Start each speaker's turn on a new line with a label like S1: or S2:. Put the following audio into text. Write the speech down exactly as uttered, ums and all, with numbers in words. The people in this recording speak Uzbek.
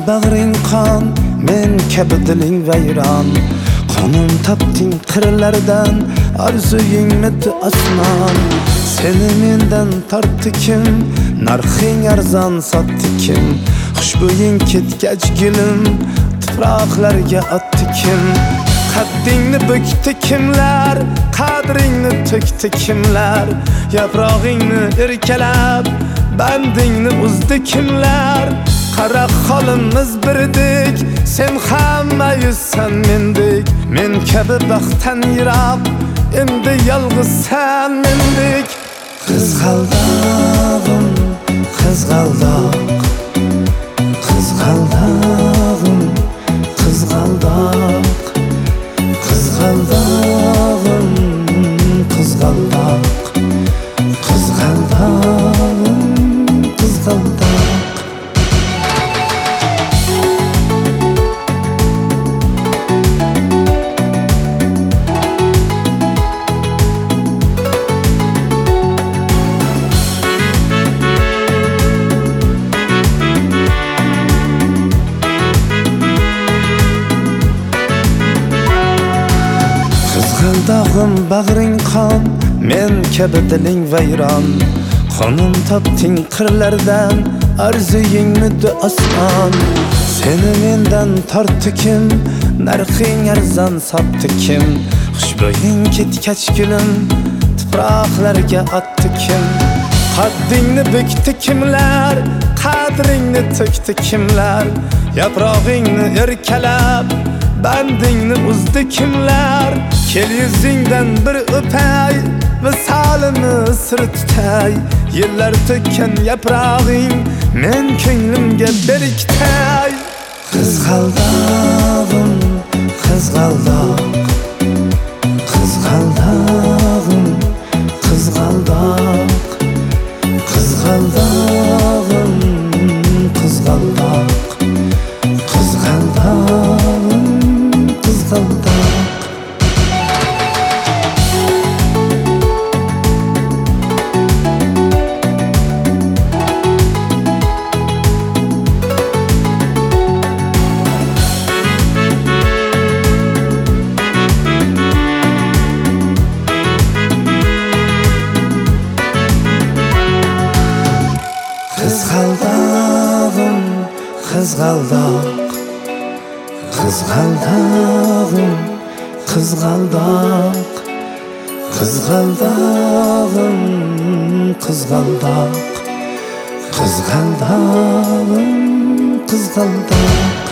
S1: bag'ring qon, men kabi diling vayron. Qonun topding qirlardan, orzuyingni osmon. Seni mendan tortdi kim, narxing arzon sotdi kim. Xushbo'ying ketgach gulim, tuproqlarga otdi kim. Qaddingni bo'kdi kimlar, qadringni to'kdi kimlar. Yaprog'ingni erkalab, bandingni uzdi kimlar. Qara holimiz birdek, sen hamma yuzsan mendek. Men kabi baxtdan yiroq, endi yolg'iz sen mendek. Qizg'aldog'im, qizg'aldoq, qizg'aldog'im, qizg'aldoq, qizg'aldog'im, qizg'aldoq, qizg'aldog'im, qizg'aldoq. Qizg'aldog'im bag'ring qon, men kabi diling vayron. Qonun topding qirlardan, orzuyingni osmon. Seni mendan tortdi kim, narxing arzon sotdi kim. Xushbo'ying ketgach gulim, tuproqlarga otdi kim. Qaddingni bo'kdi kimlar, qadringni to'kdi kimlar. Yaprog'ingni erkalab, bandingni uzdi kimlar. Kel yuzingdan bir o'pay, visolini sir tutay. Yillar to'kkan yaprog'ing, men ko'nglimga berktay. Qizg'aldog'im, qizg'aldoq, qizg'aldog'im, qizg'aldoq, qizg'aldog'im, qizg'aldoq, qizg'aldog'im, qizg'aldoq. Qizg'aldog'im, qizg'aldoq, qizg'aldog'im, qizg'aldoq, qizg'aldog'im, qizg'aldoq, qizg'aldog'im, qizg'aldoq.